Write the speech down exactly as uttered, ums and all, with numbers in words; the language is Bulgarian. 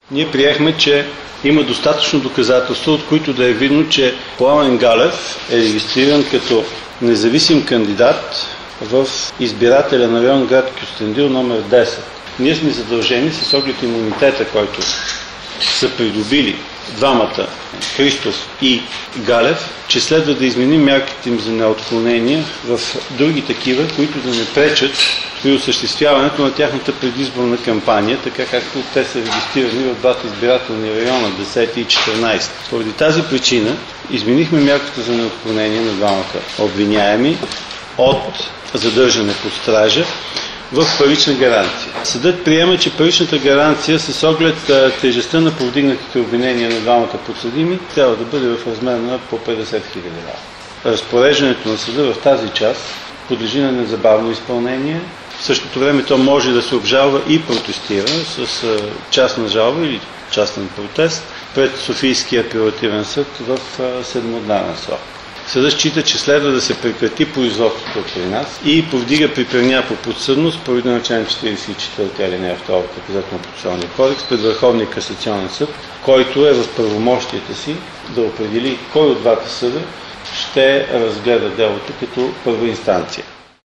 Ние приехме, че има достатъчно доказателства, от които да е видно, че Пламен Галев е регистриран като независим кандидат в избирателя на район град Кюстендил номер десет. Ние сме задължени с оглед имунитета, който са придобили двамата, Христов и Галев, че следва да изменим мярките им за неотклонение в други такива, които да не пречат при осъществяването на тяхната предизборна кампания, така както те са регистрирани в двата избирателни района, десети и четиринайсети. Поради тази причина изменихме мярката за неотклонение на двамата обвиняеми от задържане под стража в парична гаранция. Съдът приема, че паричната гаранция с оглед а, тежестта на повдигнатите обвинения на двамата подсъдими трябва да бъде в размер на по петдесет хиляди лева. Разпореждането на съда в тази част подлежи на незабавно изпълнение. В същото време то може да се обжалва и протестира с а, частна жалба или частен протест пред Софийския апелативен съд в а, седмодневен срок. Съдът счита, че следва да се прекрати производството при нас и повдига припирня по подсъдност по реда на член четирийсет и четвърти алинея втора от Наказателно-процесуалния кодекс пред Върховния касационен съд, който е в правомощията си да определи кой от двата съда ще разгледа делото като първа инстанция.